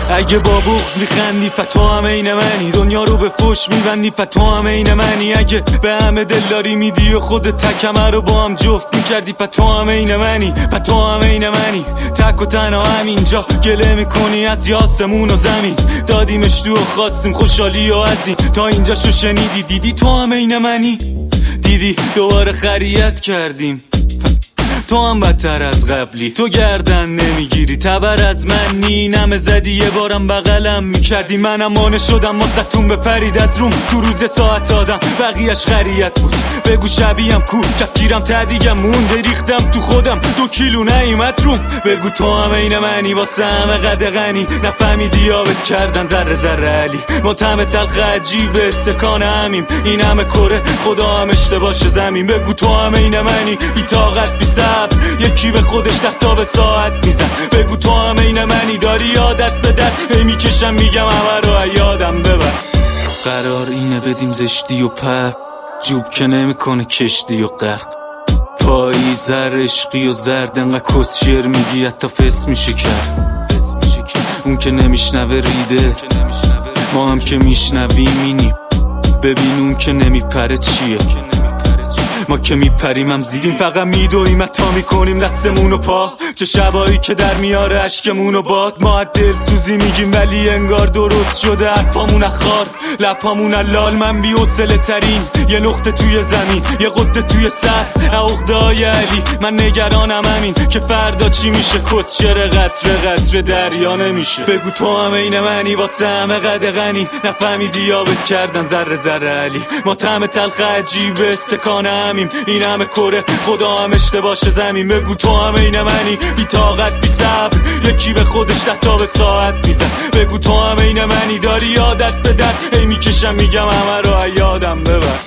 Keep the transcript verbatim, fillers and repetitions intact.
اگه با بغض میخندی پس تو هم عین منی، دنیا رو به فوش میبندی پس تو هم عین منی. اگه به همه دلداری میدی و خودت تکمه رو با هم جفت میکردی پس تو هم عین منی، پس تو هم عین منی. تک و تنها همینجا گله میکنی از آسمون و زمین، دادیمش تو و خواستیم خوشحالی و ازین. تا اینجا شو شنیدی دیدی تو هم عین منی، دیدی دوباره خریت کردیم تو هم بدتر از قبلی. تو گردن نمیگیری تبر از من نی، نمه زدی یه بارم بغلم میکردی. منم مانع شدم مازتون بپرید از روم، تو روز ساعت دادم بقیهش خریت بود. بگو شبیهم کو کفگیرم تدیگم مونده ریختم تو خودم دو کیلو نیمت روم. بگو تو هم عین منی واسه همه قد غنی، نفهمیدی یابت کردن ذره ذره علی. ما طعم تلخ عجیب استکان همیم، این همه کره خدا هم اشتباش زمین. بگو تو هم عین منی بی طاقت بی صبر، یکی به خودش ده تا به ساعت میزن. بگو تو هم عین منی داری یادت به در، هی میکشم میگم همه رو یادم ببر. قرار اینه بدیم زشتی و پر، جوب که نمیکنه کشتی و غرق. پاییز هر عشقی و زرد انقدر کس شیر میگی حتی فس میشه کرد. اون که نمیشنوه ریده، ما هم که میشنویم اینیم. ببین اون که نمیپره چیه، ما که میپریم هم زیریم. فقط میدویم عطا میکنیم دستمون و پا، چه شبایی که در میاره عشقمون و باد. ما دل سوزی میگیم ولی انگار درست شده حرفامون اخار، لپامون لال. من بی حوصله ترین یه نقطه توی زمین، یه قطه توی سر عقده های علی. من نگرانم همین که فردا چی میشه، کس شر قطره قطره دریا نمیشه. بگو تو هم عین منی واسه همه قد غنی، نفهمیدی یابت کردن ذره ذره علی. ما طعم تلخ عجیب استکان همیم، این همه کره خدا هم اشتباش زمین. بگو تو هم عین منی بی طاقت بی صبر، یکی به خودش ده تا به ساعت میزن. بگو تو هم عین منی داری یادت به در، هی میکشم میگم همه رو یادم ببر.